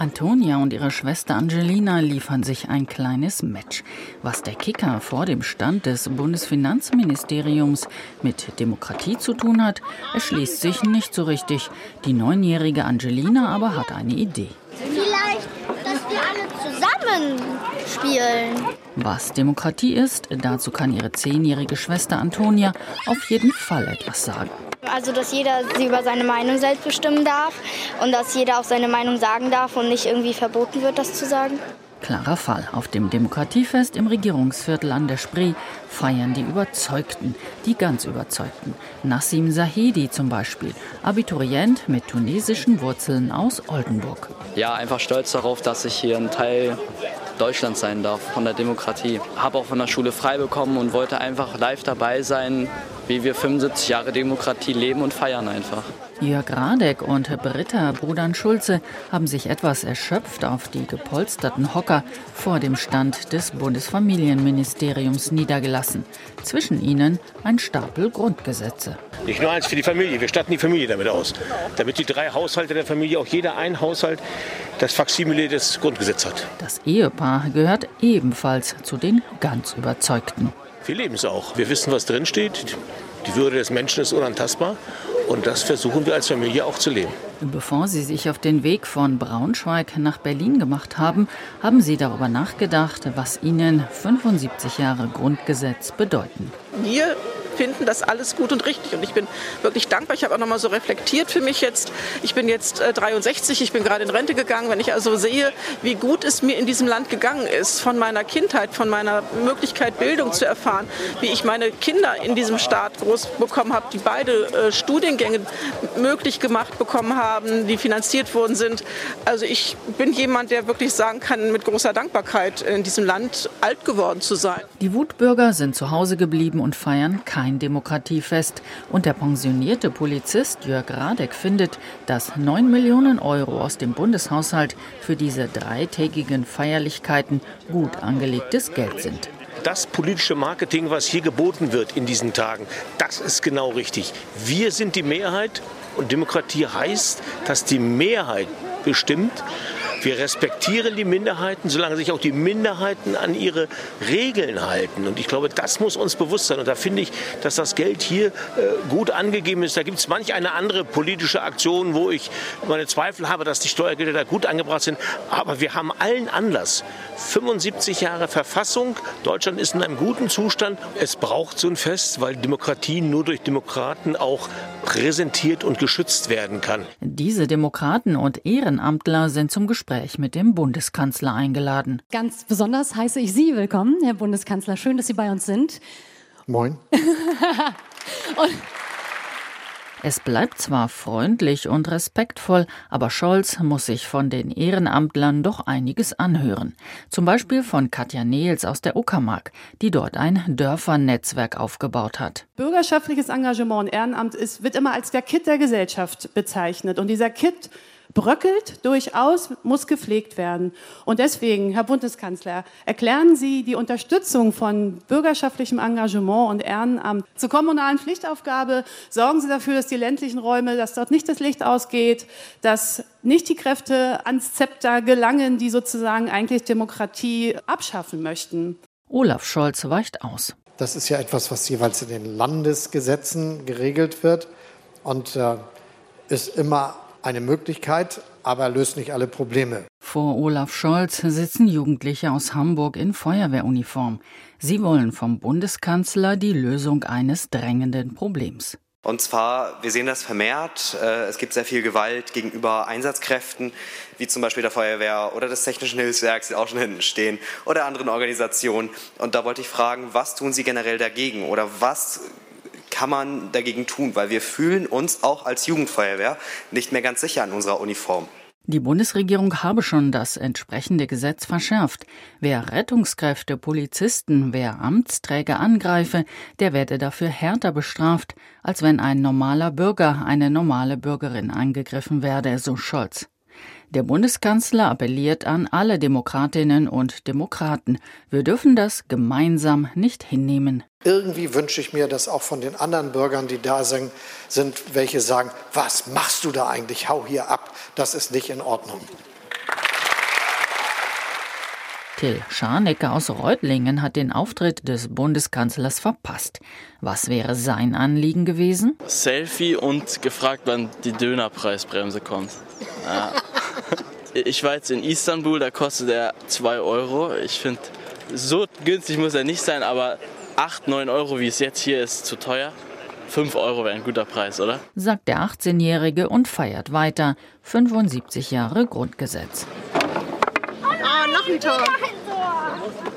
Antonia und ihre Schwester Angelina liefern sich ein kleines Match. Was der Kicker vor dem Stand des Bundesfinanzministeriums mit Demokratie zu tun hat, erschließt sich nicht so richtig. Die 9-jährige Angelina aber hat eine Idee. Vielleicht, dass wir alle zusammen spielen. Was Demokratie ist, dazu kann ihre 10-jährige Schwester Antonia auf jeden Fall etwas sagen. Also, dass jeder über seine Meinung selbst bestimmen darf und dass jeder auch seine Meinung sagen darf und nicht irgendwie verboten wird, das zu sagen. Klarer Fall. Auf dem Demokratiefest im Regierungsviertel an der Spree feiern die Überzeugten, die ganz Überzeugten. Nassim Zahedi zum Beispiel, Abiturient mit tunesischen Wurzeln aus Oldenburg. Ja, einfach stolz darauf, dass ich hier ein Teil Deutschlands sein darf, von der Demokratie. Habe auch von der Schule frei bekommen und wollte einfach live dabei sein, wie wir 75 Jahre Demokratie leben und feiern einfach. Jörg Radek und Britta Brudan-Schulze haben sich etwas erschöpft auf die gepolsterten Hocker vor dem Stand des Bundesfamilienministeriums niedergelassen. Zwischen ihnen ein Stapel Grundgesetze. Nicht nur eins für die Familie, wir statten die Familie damit aus. Damit die 3 Haushalte der Familie, auch jeder ein Haushalt, das Faksimile des Grundgesetzes hat. Das Ehepaar gehört ebenfalls zu den ganz Überzeugten. Wir leben es auch. Wir wissen, was drinsteht. Die Würde des Menschen ist unantastbar. Und das versuchen wir als Familie auch zu leben. Bevor Sie sich auf den Weg von Braunschweig nach Berlin gemacht haben, haben Sie darüber nachgedacht, was Ihnen 75 Jahre Grundgesetz bedeuten. Wir finden das alles gut und richtig und ich bin wirklich dankbar. Ich habe auch noch mal so reflektiert für mich jetzt. Ich bin jetzt 63, ich bin gerade in Rente gegangen. Wenn ich also sehe, wie gut es mir in diesem Land gegangen ist, von meiner Kindheit, von meiner Möglichkeit, Bildung zu erfahren, wie ich meine Kinder in diesem Staat groß bekommen habe, die beide Studiengänge möglich gemacht bekommen haben, die finanziert worden sind. Also ich bin jemand, der wirklich sagen kann, mit großer Dankbarkeit in diesem Land alt geworden zu sein. Die Wutbürger sind zu Hause geblieben und feiern kein Demokratiefest. Und der pensionierte Polizist Jörg Radek findet, dass 9 Millionen Euro aus dem Bundeshaushalt für diese 3-tägigen Feierlichkeiten gut angelegtes Geld sind. Das politische Marketing, was hier geboten wird in diesen Tagen, das ist genau richtig. Wir sind die Mehrheit und Demokratie heißt, dass die Mehrheit bestimmt. Wir respektieren die Minderheiten, solange sich auch die Minderheiten an ihre Regeln halten. Und ich glaube, das muss uns bewusst sein. Und da finde ich, dass das Geld hier gut angegeben ist. Da gibt es manch eine andere politische Aktion, wo ich meine Zweifel habe, dass die Steuergelder da gut angebracht sind. Aber wir haben allen Anlass. 75 Jahre Verfassung. Deutschland ist in einem guten Zustand. Es braucht so ein Fest, weil Demokratie nur durch Demokraten auch präsentiert und geschützt werden kann. Diese Demokraten und Ehrenamtler sind zum Gespräch mit dem Bundeskanzler eingeladen. Ganz besonders heiße ich Sie willkommen, Herr Bundeskanzler. Schön, dass Sie bei uns sind. Moin. Es bleibt zwar freundlich und respektvoll, aber Scholz muss sich von den Ehrenamtlern doch einiges anhören. Zum Beispiel von Katja Nehls aus der Uckermark, die dort ein Dörfernetzwerk aufgebaut hat. Bürgerschaftliches Engagement und Ehrenamt wird immer als der Kitt der Gesellschaft bezeichnet. Und dieser Kitt bröckelt durchaus, muss gepflegt werden. Und deswegen, Herr Bundeskanzler, erklären Sie die Unterstützung von bürgerschaftlichem Engagement und Ehrenamt zur kommunalen Pflichtaufgabe. Sorgen Sie dafür, dass die ländlichen Räume, dass dort nicht das Licht ausgeht, dass nicht die Kräfte ans Zepter gelangen, die sozusagen eigentlich Demokratie abschaffen möchten. Olaf Scholz weicht aus. Das ist ja etwas, was jeweils in den Landesgesetzen geregelt wird und ist immer eine Möglichkeit, aber löst nicht alle Probleme. Vor Olaf Scholz sitzen Jugendliche aus Hamburg in Feuerwehruniform. Sie wollen vom Bundeskanzler die Lösung eines drängenden Problems. Und zwar, wir sehen das vermehrt, es gibt sehr viel Gewalt gegenüber Einsatzkräften, wie zum Beispiel der Feuerwehr oder des Technischen Hilfswerks, die auch schon hinten stehen, oder anderen Organisationen. Und da wollte ich fragen, was tun Sie generell dagegen oder was kann man dagegen tun? Weil wir fühlen uns auch als Jugendfeuerwehr nicht mehr ganz sicher in unserer Uniform. Die Bundesregierung habe schon das entsprechende Gesetz verschärft. Wer Rettungskräfte, Polizisten, wer Amtsträger angreife, der werde dafür härter bestraft, als wenn ein normaler Bürger, eine normale Bürgerin angegriffen werde, so Scholz. Der Bundeskanzler appelliert an alle Demokratinnen und Demokraten. Wir dürfen das gemeinsam nicht hinnehmen. Irgendwie wünsche ich mir, dass auch von den anderen Bürgern, die da sind, welche sagen, was machst du da eigentlich? Hau hier ab, das ist nicht in Ordnung. Till Scharnecke aus Reutlingen hat den Auftritt des Bundeskanzlers verpasst. Was wäre sein Anliegen gewesen? Selfie und gefragt, wann die Dönerpreisbremse kommt. Ja. Ich war jetzt in Istanbul, da kostet er 2 €. Ich finde, so günstig muss er nicht sein, aber 8, 9 €, wie es jetzt hier ist, zu teuer. 5 € wäre ein guter Preis, oder? Sagt der 18-Jährige und feiert weiter. 75 Jahre Grundgesetz. Ah, noch ein Tor.